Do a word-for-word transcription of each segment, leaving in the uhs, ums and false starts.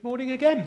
Morning again.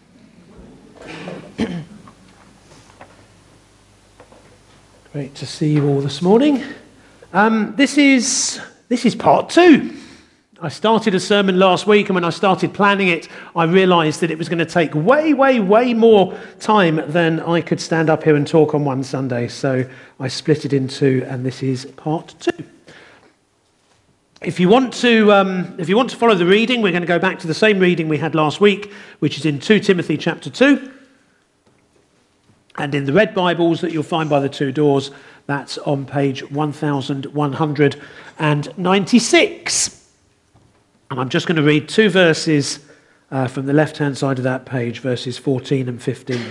Great to see you all this morning. Um, this is this is part two. I started a sermon last week, and when I started planning it, I realised that it was going to take way, way, way more time than I could stand up here and talk on one Sunday. So I split it in two, and this is part two. If you want to, um, if you want to follow the reading, we're going to go back to the same reading we had last week, which is in Second Timothy chapter two. And in the red Bibles that you'll find by the two doors, that's on page one thousand one hundred ninety-six. And I'm just going to read two verses uh, from the left-hand side of that page, verses fourteen and fifteen.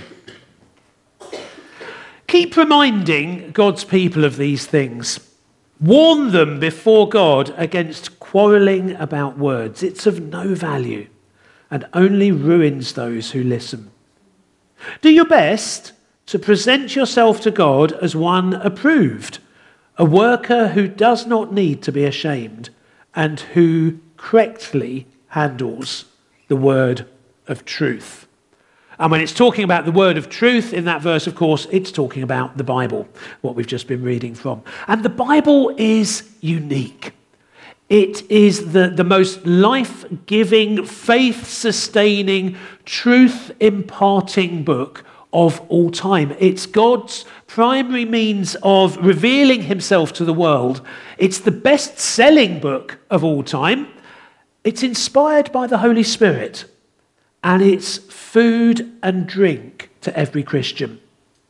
Keep reminding God's people of these things. Warn them before God against quarrelling about words. It's of no value and only ruins those who listen. Do your best to present yourself to God as one approved, a worker who does not need to be ashamed and who correctly handles the word of truth. And when it's talking about the word of truth in that verse, of course, it's talking about the Bible, what we've just been reading from. And the Bible is unique. It is the, the most life-giving, faith-sustaining, truth-imparting book of all time. It's God's primary means of revealing himself to the world. It's the best-selling book of all time. It's inspired by the Holy Spirit. And it's food and drink to every Christian.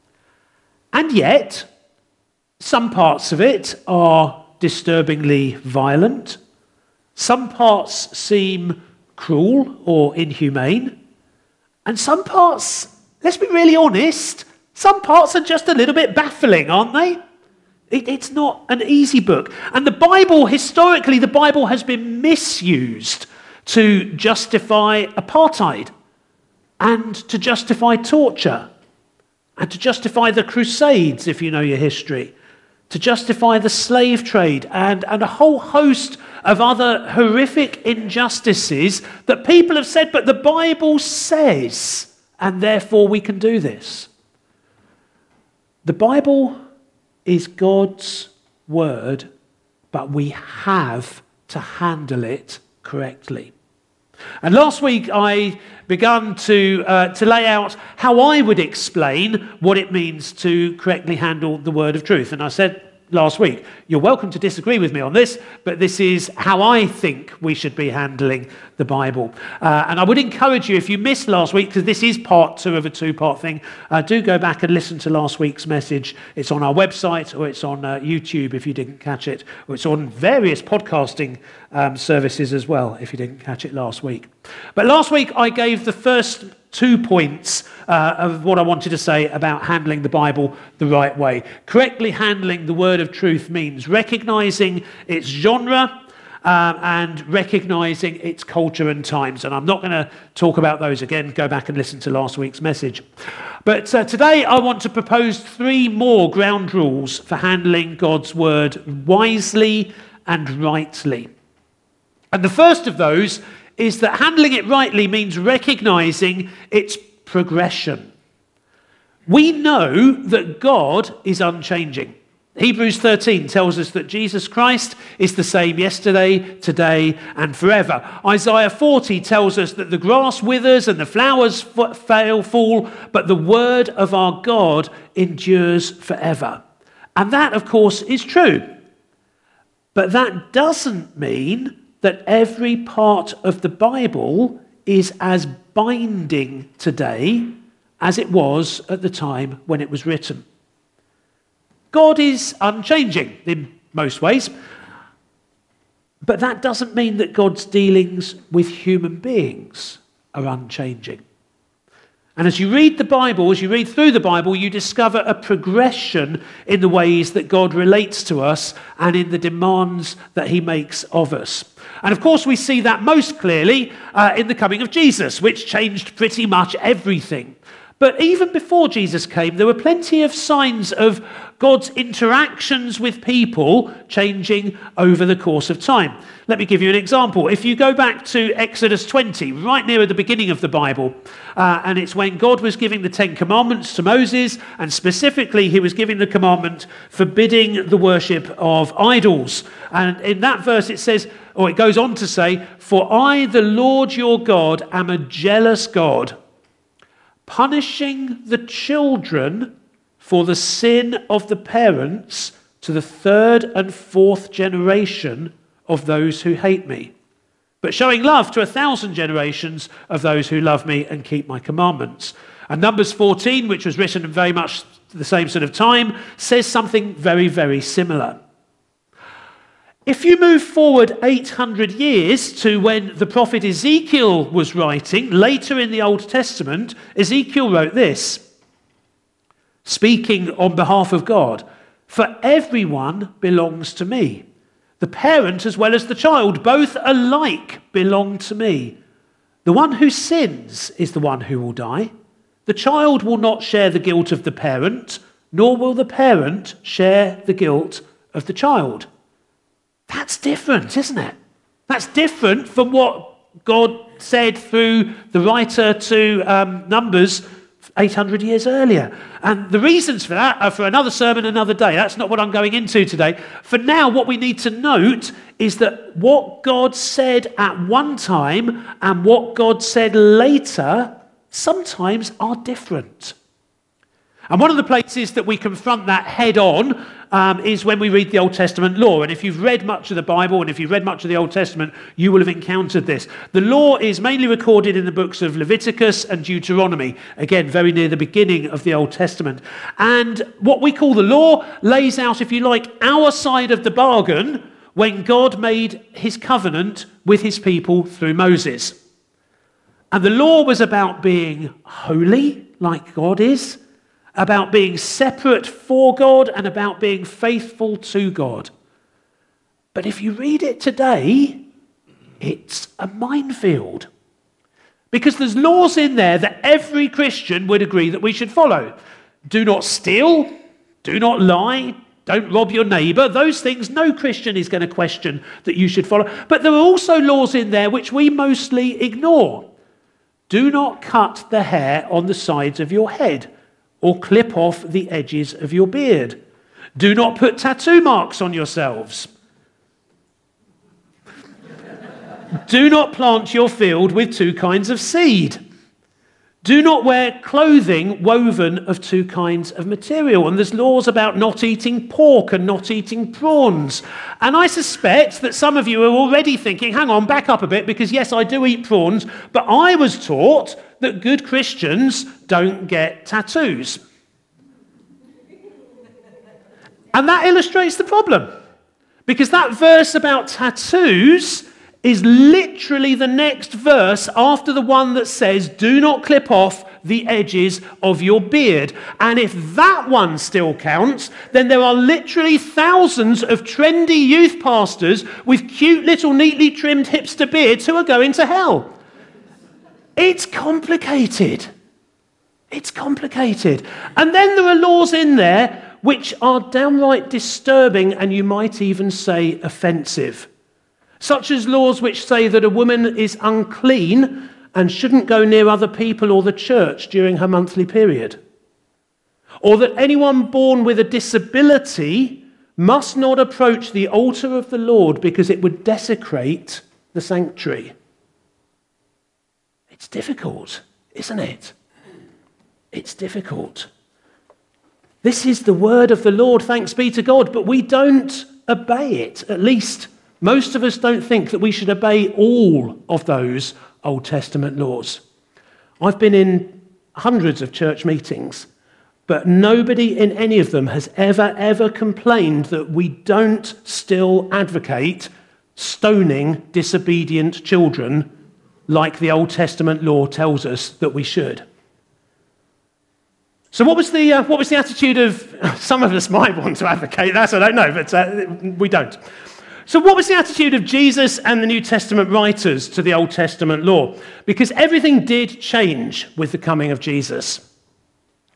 And yet, some parts of it are disturbingly violent. Some parts seem cruel or inhumane. And some parts, let's be really honest, some parts are just a little bit baffling, aren't they? It, it's not an easy book. And the Bible, historically, the Bible has been misused to justify apartheid and to justify torture and to justify the Crusades, if you know your history, to justify the slave trade and, and a whole host of other horrific injustices that people have said, but the Bible says, and therefore we can do this. The Bible is God's word, but we have to handle it correctly. And last week I began to uh, to lay out how I would explain what it means to correctly handle the word of truth. And I said last week, you're welcome to disagree with me on this, but this is how I think we should be handling the Bible. Uh, and I would encourage you, if you missed last week, because this is part two of a two-part thing, uh, do go back and listen to last week's message. It's on our website, or it's on uh, YouTube if you didn't catch it, or it's on various podcasting um, services as well if you didn't catch it last week. But last week I gave the first two points uh, of what I wanted to say about handling the Bible the right way. Correctly handling the word of truth means recognizing its genre um, and recognizing its culture and times. And I'm not going to talk about those again. Go back and listen to last week's message. But uh, today I want to propose three more ground rules for handling God's word wisely and rightly. And the first of those is that handling it rightly means recognizing its progression. We know that God is unchanging. Hebrews thirteen tells us that Jesus Christ is the same yesterday, today, and forever. Isaiah forty tells us that the grass withers and the flowers fail, fall, but the word of our God endures forever. And that, of course, is true. But that doesn't mean that every part of the Bible is as binding today as it was at the time when it was written. God is unchanging in most ways, but that doesn't mean that God's dealings with human beings are unchanging. And as you read the Bible, as you read through the Bible, you discover a progression in the ways that God relates to us and in the demands that he makes of us. And of course, we see that most clearly uh, in the coming of Jesus, which changed pretty much everything. But even before Jesus came, there were plenty of signs of God's interactions with people changing over the course of time. Let me give you an example. If you go back to Exodus twenty, right near the beginning of the Bible, uh, and it's when God was giving the Ten Commandments to Moses, and specifically he was giving the commandment forbidding the worship of idols. And in that verse it says, or it goes on to say, "For I, the Lord your God, am a jealous God, punishing the children for the sin of the parents to the third and fourth generation of those who hate me, but showing love to a thousand generations of those who love me and keep my commandments." And Numbers fourteen, which was written in very much the same sort of time, says something very, very similar. If you move forward eight hundred years to when the prophet Ezekiel was writing, later in the Old Testament, Ezekiel wrote this, speaking on behalf of God, "For everyone belongs to me. The parent as well as the child, both alike belong to me. The one who sins is the one who will die. The child will not share the guilt of the parent, nor will the parent share the guilt of the child." That's different, isn't it? That's different from what God said through the writer to um, Numbers eight hundred years earlier. And the reasons for that are for another sermon another day. That's not what I'm going into today. For now, what we need to note is that what God said at one time and what God said later sometimes are different. And one of the places that we confront that head on um, is when we read the Old Testament law. And if you've read much of the Bible and if you've read much of the Old Testament, you will have encountered this. The law is mainly recorded in the books of Leviticus and Deuteronomy, again, very near the beginning of the Old Testament. And what we call the law lays out, if you like, our side of the bargain when God made his covenant with his people through Moses. And the law was about being holy, like God is, about being separate for God, and about being faithful to God. But if you read it today, it's a minefield. Because there's laws in there that every Christian would agree that we should follow. Do not steal, do not lie, don't rob your neighbour. Those things no Christian is going to question that you should follow. But there are also laws in there which we mostly ignore. Do not cut the hair on the sides of your head, or clip off the edges of your beard. Do not put tattoo marks on yourselves. Do not plant your field with two kinds of seed. Do not wear clothing woven of two kinds of material. And there's laws about not eating pork and not eating prawns. And I suspect that some of you are already thinking, hang on, back up a bit, because yes, I do eat prawns, but I was taught that good Christians don't get tattoos. And that illustrates the problem. Because that verse about tattoos is literally the next verse after the one that says, do not clip off the edges of your beard. And if that one still counts, then there are literally thousands of trendy youth pastors with cute little neatly trimmed hipster beards who are going to hell. It's complicated. It's complicated. And then there are laws in there which are downright disturbing, and you might even say offensive. Such as laws which say that a woman is unclean and shouldn't go near other people or the church during her monthly period. Or that anyone born with a disability must not approach the altar of the Lord because it would desecrate the sanctuary. It's difficult, isn't it? It's difficult. This is the word of the Lord, thanks be to God, but we don't obey it. At least most of us don't think that we should obey all of those Old Testament laws. I've been in hundreds of church meetings, but nobody in any of them has ever, ever complained that we don't still advocate stoning disobedient children like the Old Testament law tells us that we should. So what was the uh, what was the attitude of, some of us might want to advocate that, I don't know, but uh, we don't. So what was the attitude of Jesus and the New Testament writers to the Old Testament law? Because everything did change with the coming of Jesus.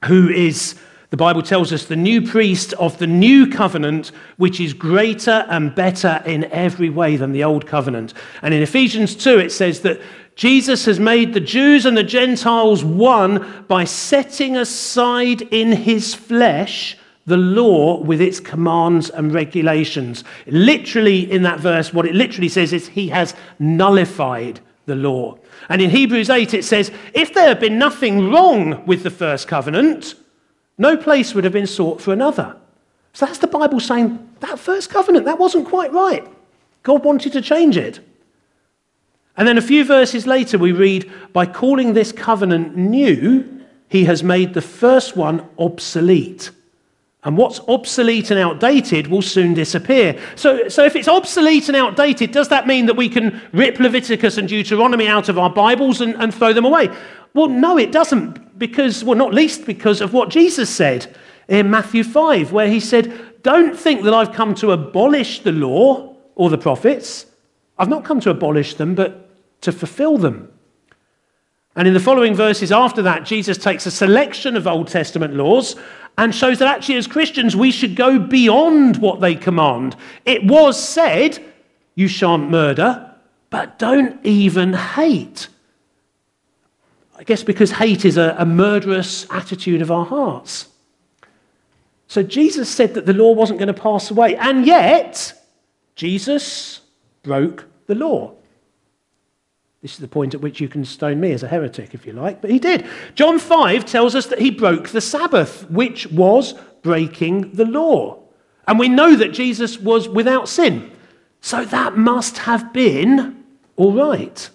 who is, the Bible tells us, the new priest of the new covenant, which is greater and better in every way than the old covenant. And in Ephesians two, it says that Jesus has made the Jews and the Gentiles one by setting aside in his flesh the law with its commands and regulations. Literally, in that verse, what it literally says is he has nullified the law. And in Hebrews eight, it says, if there had been nothing wrong with the first covenant, no place would have been sought for another. So that's the Bible saying that first covenant, that wasn't quite right. God wanted to change it. And then a few verses later, we read, by calling this covenant new, he has made the first one obsolete. And what's obsolete and outdated will soon disappear. So, so if it's obsolete and outdated, does that mean that we can rip Leviticus and Deuteronomy out of our Bibles and, and throw them away? Well, no, it doesn't, because, well, not least because of what Jesus said in Matthew five, where he said, don't think that I've come to abolish the law or the prophets. I've not come to abolish them, but to fulfill them. And in the following verses after that, Jesus takes a selection of Old Testament laws and shows that actually as Christians we should go beyond what they command. It was said, you shan't murder, but don't even hate. I guess because hate is a, a murderous attitude of our hearts. So Jesus said that the law wasn't going to pass away, and yet Jesus broke the law. This is the point at which you can stone me as a heretic, if you like, but he did. John five tells us that he broke the Sabbath, which was breaking the law. And we know that Jesus was without sin. So that must have been all right.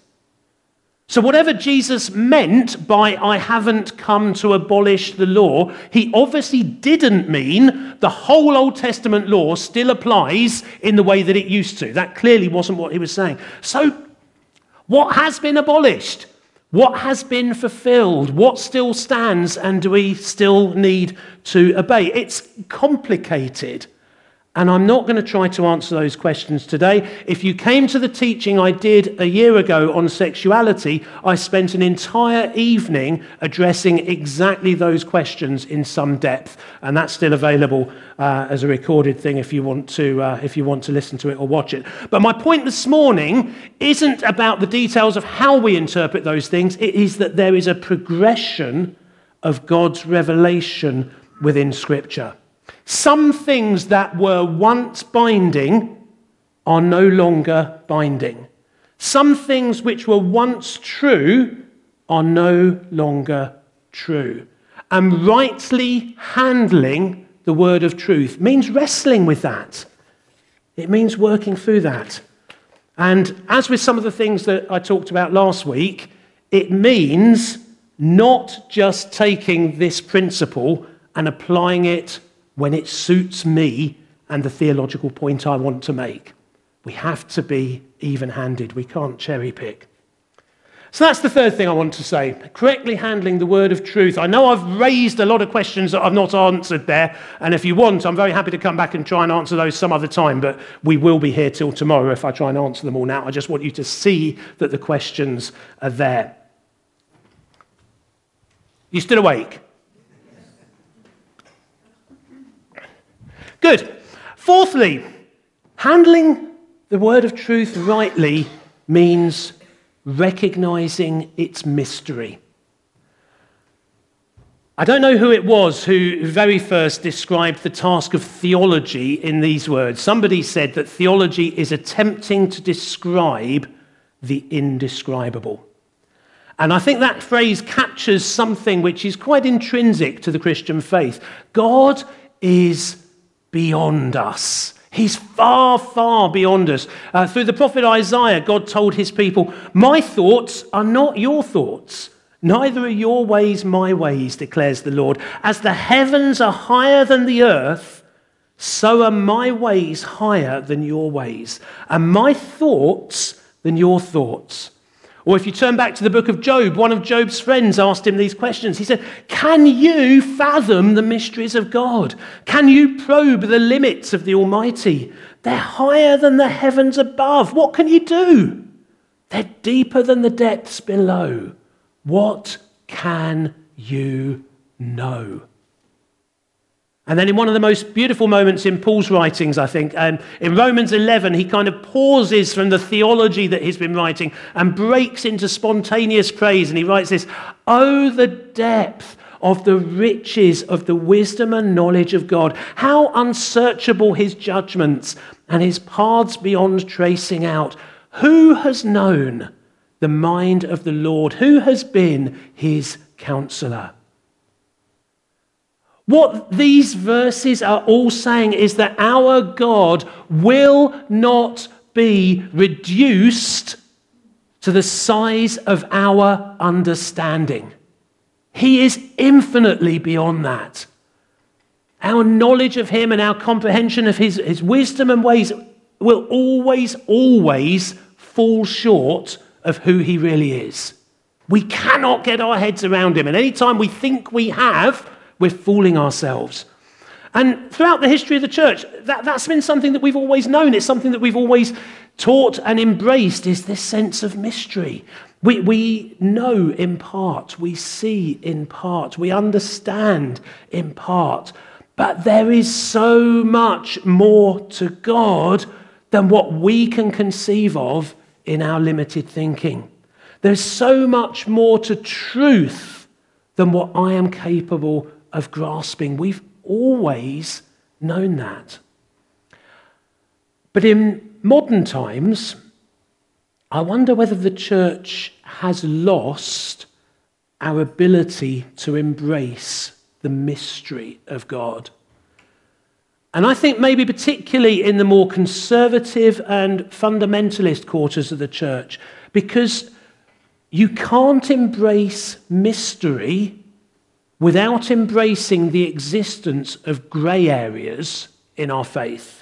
So whatever Jesus meant by I haven't come to abolish the law, he obviously didn't mean the whole Old Testament law still applies in the way that it used to. That clearly wasn't what he was saying. So what has been abolished? What has been fulfilled? What still stands and do we still need to obey? It's complicated. And I'm not going to try to answer those questions today. If you came to the teaching I did a year ago on sexuality, I spent an entire evening addressing exactly those questions in some depth. And that's still available uh, as a recorded thing if you want to, uh, if you want to listen to it or watch it. But my point this morning isn't about the details of how we interpret those things. It is that there is a progression of God's revelation within Scripture. Some things that were once binding are no longer binding. Some things which were once true are no longer true. And rightly handling the word of truth means wrestling with that. It means working through that. And as with some of the things that I talked about last week, it means not just taking this principle and applying it when it suits me and the theological point I want to make. We have to be even-handed. We can't cherry pick. So that's the third thing I want to say. Correctly handling the word of truth. I know I've raised a lot of questions that I've not answered there, and if you want, I'm very happy to come back and try and answer those some other time, but we will be here till tomorrow if I try and answer them all now. I just want you to see that the questions are there. You still awake? Good. Fourthly, handling the word of truth rightly means recognizing its mystery. I don't know who it was who very first described the task of theology in these words. Somebody said that theology is attempting to describe the indescribable. And I think that phrase captures something which is quite intrinsic to the Christian faith. God is beyond us. He's far, far beyond us. Uh, through the prophet Isaiah, God told his people, my thoughts are not your thoughts. Neither are your ways my ways, declares the Lord. As the heavens are higher than the earth, so are my ways higher than your ways, and my thoughts than your thoughts. Or if you turn back to the book of Job, one of Job's friends asked him these questions. He said, can you fathom the mysteries of God? Can you probe the limits of the Almighty? They're higher than the heavens above. What can you do? They're deeper than the depths below. What can you know. And then in one of the most beautiful moments in Paul's writings, I think, um, in Romans eleven, he kind of pauses from the theology that he's been writing and breaks into spontaneous praise. And he writes this, "Oh, the depth of the riches of the wisdom and knowledge of God. How unsearchable his judgments and his paths beyond tracing out. Who has known the mind of the Lord? Who has been his counselor?" What these verses are all saying is that our God will not be reduced to the size of our understanding. He is infinitely beyond that. Our knowledge of him and our comprehension of his, his wisdom and ways will always, always fall short of who he really is. We cannot get our heads around him. And any time we think we have, we're fooling ourselves. And throughout the history of the church, that, that's been something that we've always known. It's something that we've always taught and embraced, is this sense of mystery. We, we know in part, we see in part, we understand in part, but there is so much more to God than what we can conceive of in our limited thinking. There's so much more to truth than what I am capable of grasping. We've always known that. But in modern times, I wonder whether the church has lost our ability to embrace the mystery of God. And I think maybe particularly in the more conservative and fundamentalist quarters of the church, because you can't embrace mystery without embracing the existence of grey areas in our faith.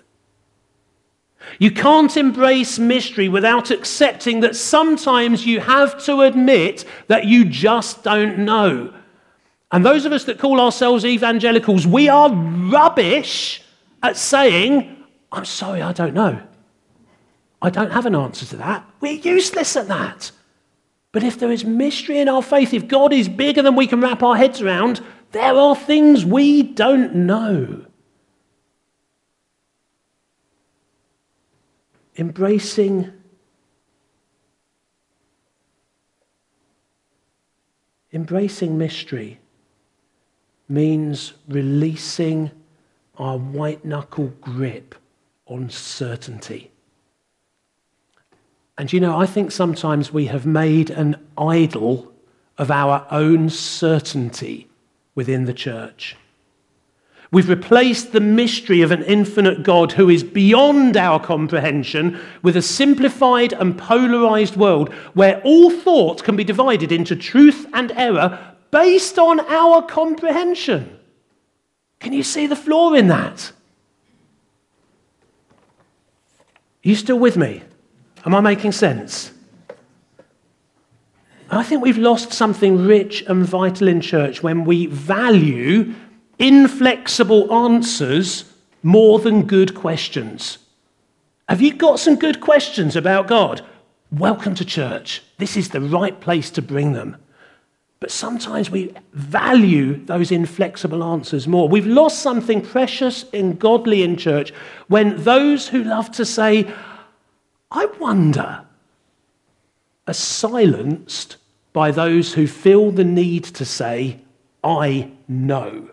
You can't embrace mystery without accepting that sometimes you have to admit that you just don't know. And those of us that call ourselves evangelicals, we are rubbish at saying, "I'm sorry, I don't know. I don't have an answer to that." We're useless at that. But if there is mystery in our faith, if God is bigger than we can wrap our heads around, there are things we don't know. Embracing, embracing mystery means releasing our white-knuckle grip on certainty. And you know, I think sometimes we have made an idol of our own certainty within the church. We've replaced the mystery of an infinite God who is beyond our comprehension with a simplified and polarized world where all thought can be divided into truth and error based on our comprehension. Can you see the flaw in that? Are you still with me? Am I making sense? I think we've lost something rich and vital in church when we value inflexible answers more than good questions. Have you got some good questions about God? Welcome to church. This is the right place to bring them. But sometimes we value those inflexible answers more. We've lost something precious and godly in church when those who love to say, "I wonder," are silenced by those who feel the need to say, "I know."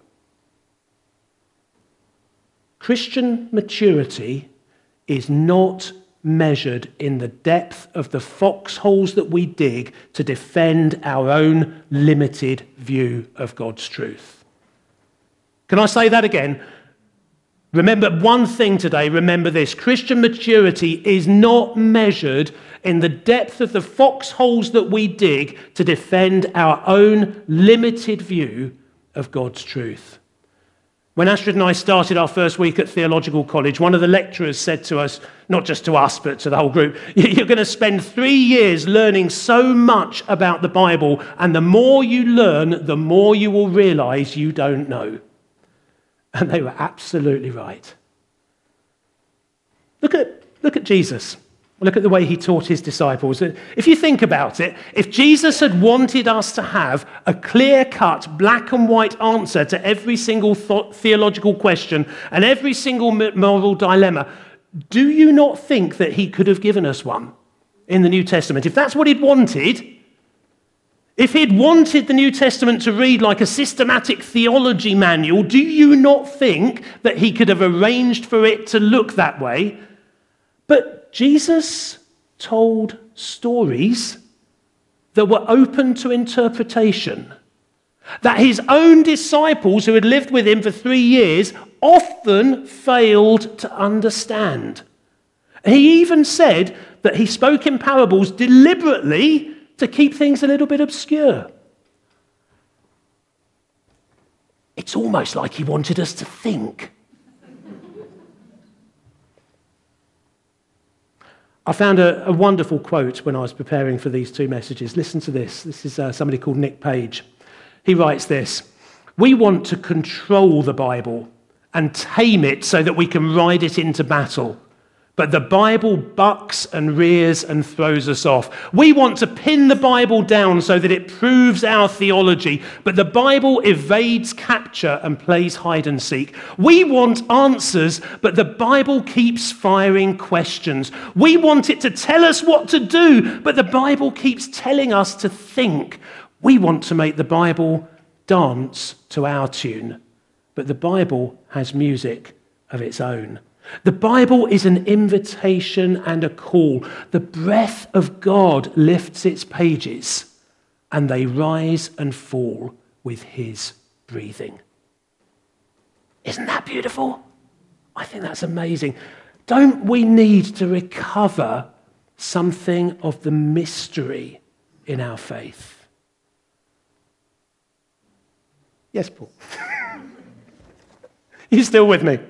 Christian maturity is not measured in the depth of the foxholes that we dig to defend our own limited view of God's truth. Can I say that again? Remember one thing today, remember this. Christian maturity is not measured in the depth of the foxholes that we dig to defend our own limited view of God's truth. When Astrid and I started our first week at theological college, one of the lecturers said to us, not just to us, but to the whole group, "You're going to spend three years learning so much about the Bible, and the more you learn, the more you will realize you don't know." And they were absolutely right. Look at, look at Jesus. Look at the way he taught his disciples. If you think about it, if Jesus had wanted us to have a clear-cut, black and white answer to every single th- theological question and every single moral dilemma, do you not think that he could have given us one in the New Testament? If that's what he'd wanted, if he'd wanted the New Testament to read like a systematic theology manual, do you not think that he could have arranged for it to look that way? But Jesus told stories that were open to interpretation, that his own disciples who had lived with him for three years often failed to understand. He even said that he spoke in parables deliberately to keep things a little bit obscure. It's almost like he wanted us to think. I found a, a wonderful quote when I was preparing for these two messages. Listen to this. This is uh, somebody called Nick Page. He writes this: "We want to control the Bible and tame it so that we can ride it into battle. But the Bible bucks and rears and throws us off. We want to pin the Bible down so that it proves our theology, but the Bible evades capture and plays hide and seek. We want answers, but the Bible keeps firing questions. We want it to tell us what to do, but the Bible keeps telling us to think. We want to make the Bible dance to our tune, but the Bible has music of its own. The Bible is an invitation and a call. The breath of God lifts its pages, and they rise and fall with his breathing." Isn't that beautiful? I think that's amazing. Don't we need to recover something of the mystery in our faith? Yes, Paul. You still with me?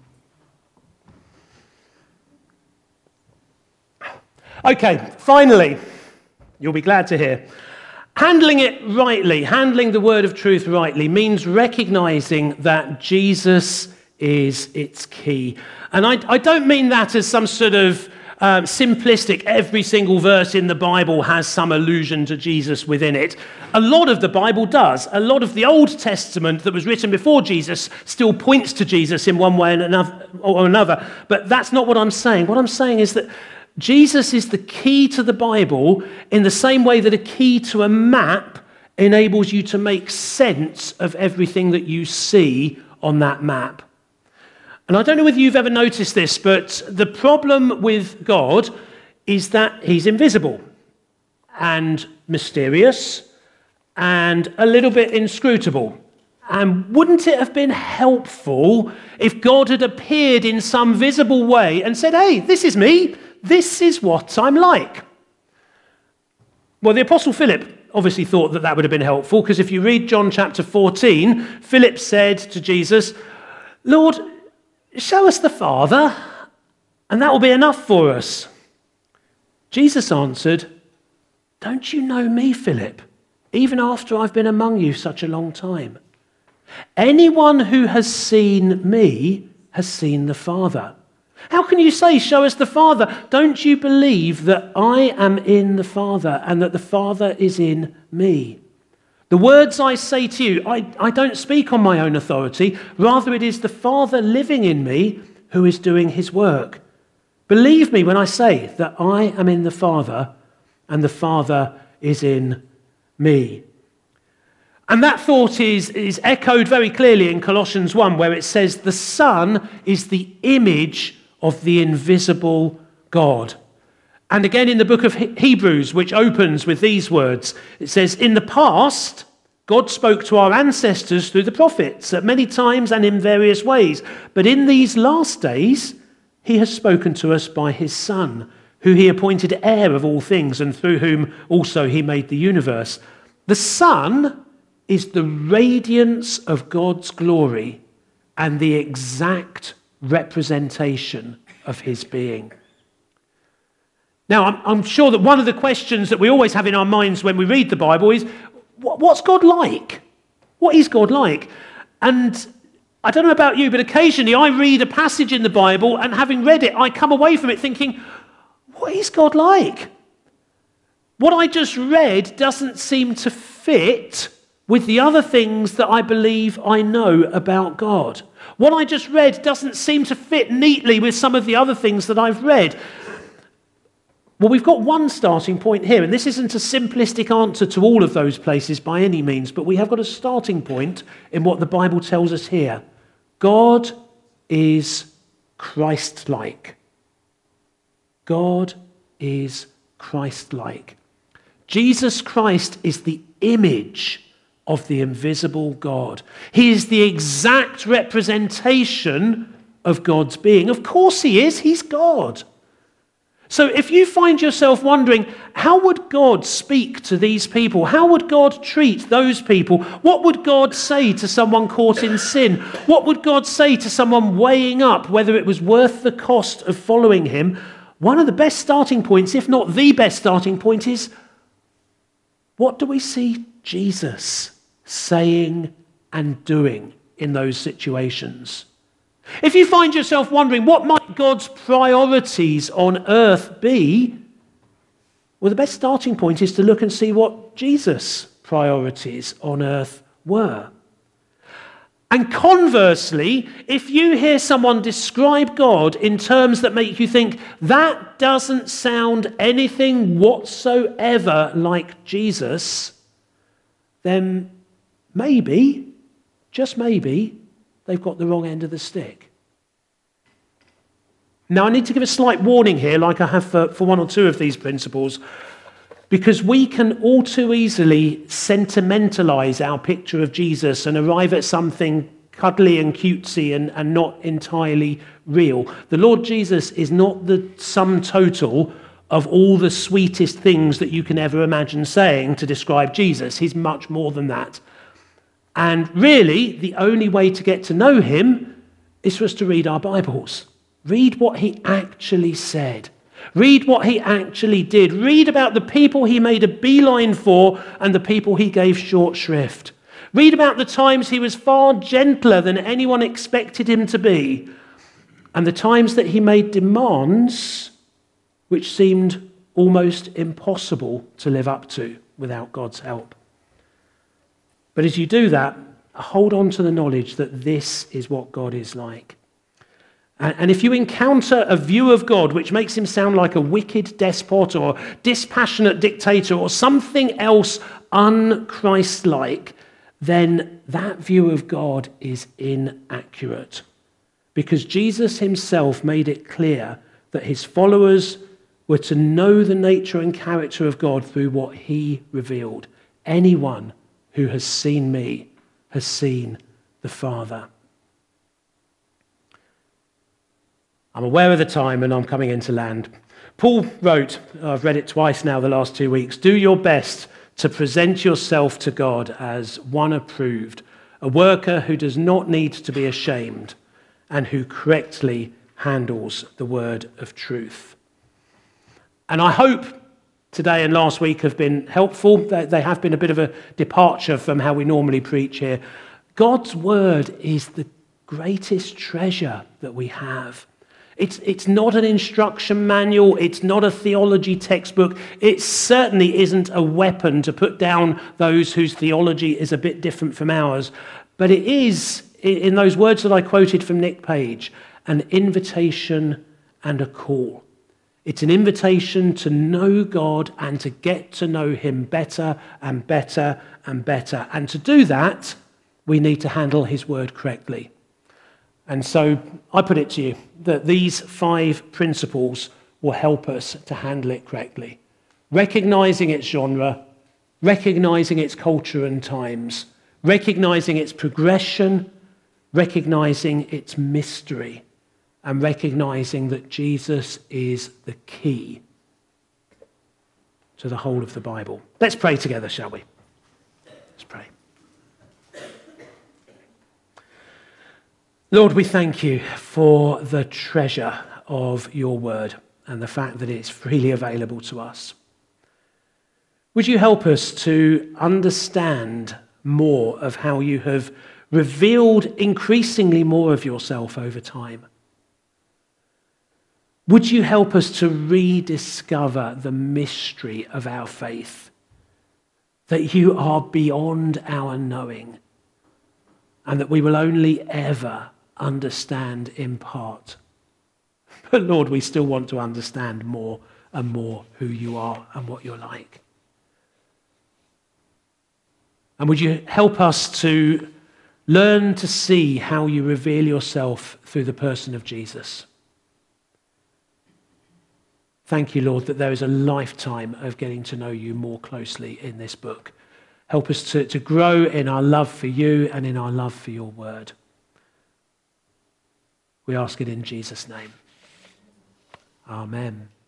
Okay, finally, you'll be glad to hear, handling it rightly, handling the word of truth rightly, means recognizing that Jesus is its key. And I, I don't mean that as some sort of um, simplistic, every single verse in the Bible has some allusion to Jesus within it. A lot of the Bible does. A lot of the Old Testament that was written before Jesus still points to Jesus in one way or another. But that's not what I'm saying. What I'm saying is that Jesus is the key to the Bible in the same way that a key to a map enables you to make sense of everything that you see on that map. And I don't know whether you've ever noticed this, but the problem with God is that he's invisible and mysterious and a little bit inscrutable. And wouldn't it have been helpful if God had appeared in some visible way and said, "Hey, this is me. This is what I'm like"? Well, the Apostle Philip obviously thought that that would have been helpful, because if you read John chapter fourteen, Philip said to Jesus, "Lord, show us the Father, and that will be enough for us." Jesus answered, "Don't you know me, Philip, even after I've been among you such a long time? Anyone who has seen me has seen the Father. How can you say, 'Show us the Father'? Don't you believe that I am in the Father and that the Father is in me? The words I say to you, I, I don't speak on my own authority. Rather, it is the Father living in me who is doing his work. Believe me when I say that I am in the Father and the Father is in me." And that thought is, is echoed very clearly in Colossians one, where it says the Son is the image of the invisible God. And again in the book of Hebrews, which opens with these words, it says, "In the past, God spoke to our ancestors through the prophets at many times and in various ways. But in these last days, he has spoken to us by his Son, who he appointed heir of all things and through whom also he made the universe." The Son is the radiance of God's glory and the exact representation of his being. Now, I'm, I'm sure that one of the questions that we always have in our minds when we read the Bible is, what's God like? What is God like? And I don't know about you, but occasionally I read a passage in the Bible, and having read it, I come away from it thinking, what is God like? What I just read doesn't seem to fit with the other things that I believe I know about God. What I just read doesn't seem to fit neatly with some of the other things that I've read. Well, we've got one starting point here, and this isn't a simplistic answer to all of those places by any means, but we have got a starting point in what the Bible tells us here. God is Christ-like. God is Christ-like. Jesus Christ is the image of the invisible God. He is the exact representation of God's being. Of course he is. He's God. So if you find yourself wondering, how would God speak to these people? How would God treat those people? What would God say to someone caught in sin? What would God say to someone weighing up whether it was worth the cost of following him? One of the best starting points, if not the best starting point, is what do we see Jesus saying and doing in those situations? If you find yourself wondering, what might God's priorities on earth be? Well, the best starting point is to look and see what Jesus' priorities on earth were. And conversely, if you hear someone describe God in terms that make you think, that doesn't sound anything whatsoever like Jesus, then maybe, just maybe, they've got the wrong end of the stick. Now, I need to give a slight warning here, like I have for, for one or two of these principles, because we can all too easily sentimentalize our picture of Jesus and arrive at something cuddly and cutesy and, and not entirely real. The Lord Jesus is not the sum total of all the sweetest things that you can ever imagine saying to describe Jesus. He's much more than that. And really, the only way to get to know him is for us to read our Bibles. Read what he actually said. Read what he actually did. Read about the people he made a beeline for and the people he gave short shrift. Read about the times he was far gentler than anyone expected him to be, and the times that he made demands which seemed almost impossible to live up to without God's help. But as you do that, hold on to the knowledge that this is what God is like. And if you encounter a view of God which makes him sound like a wicked despot or dispassionate dictator or something else un-Christ-like, then that view of God is inaccurate. Because Jesus himself made it clear that his followers were to know the nature and character of God through what he revealed. Anyone who has seen me has seen the Father. I'm aware of the time and I'm coming into land. Paul wrote, I've read it twice now the last two weeks, do your best to present yourself to God as one approved, a worker who does not need to be ashamed and who correctly handles the word of truth. And I hope today and last week have been helpful. They have been a bit of a departure from how we normally preach here. God's word is the greatest treasure that we have. It's, it's not an instruction manual. It's not a theology textbook. It certainly isn't a weapon to put down those whose theology is a bit different from ours. But it is, in those words that I quoted from Nick Page, an invitation and a call. It's an invitation to know God and to get to know him better and better and better. And to do that, we need to handle his word correctly. And so I put it to you that these five principles will help us to handle it correctly. Recognizing its genre, recognizing its culture and times, recognizing its progression, recognizing its mystery, and recognizing that Jesus is the key to the whole of the Bible. Let's pray together, shall we? Let's pray. Lord, we thank you for the treasure of your word and the fact that it's freely available to us. Would you help us to understand more of how you have revealed increasingly more of yourself over time? Would you help us to rediscover the mystery of our faith? That you are beyond our knowing, and that we will only ever understand in part. But Lord, we still want to understand more and more who you are and what you're like. And would you help us to learn to see how you reveal yourself through the person of Jesus? Thank you, Lord, that there is a lifetime of getting to know you more closely in this book. Help us to, to grow in our love for you and in our love for your word. We ask it in Jesus' name. Amen.